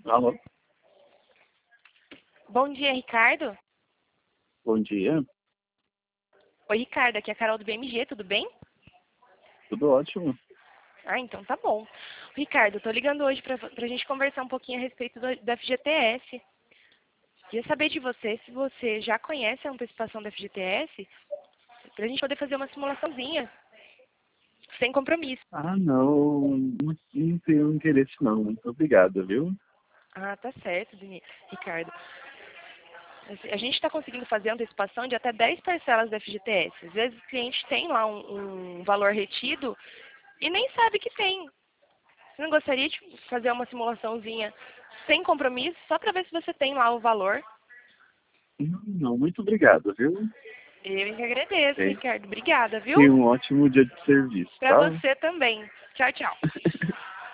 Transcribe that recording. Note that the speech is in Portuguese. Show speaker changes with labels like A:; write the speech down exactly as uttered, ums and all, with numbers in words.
A: Alô,
B: Bom dia, Ricardo.
A: bom dia.
B: Oi, Ricardo, aqui é a Carol do B M G, tudo bem?
A: Tudo ótimo.
B: Ah, então tá bom. Ricardo, eu tô ligando hoje pra, pra gente conversar um pouquinho a respeito do, da F G T S. Queria saber de você se você já conhece a antecipação da F G T S, pra gente poder fazer uma simulaçãozinha, sem compromisso.
A: Ah, não, não, não tenho interesse não. Muito obrigado, viu?
B: Ah, tá certo, Dini- Ricardo. Assim, a gente está conseguindo fazer antecipação de até dez parcelas da F G T S. Às vezes o cliente tem lá um, um valor retido e nem sabe que tem. Você não gostaria de fazer uma simulaçãozinha sem compromisso, só para ver se você tem lá o valor?
A: Não, não, muito obrigado, viu?
B: Eu que agradeço,
A: É,
B: Ricardo. Obrigada, viu?
A: tenha um ótimo dia de serviço,
B: Para
A: tá?
B: você também. Tchau, tchau.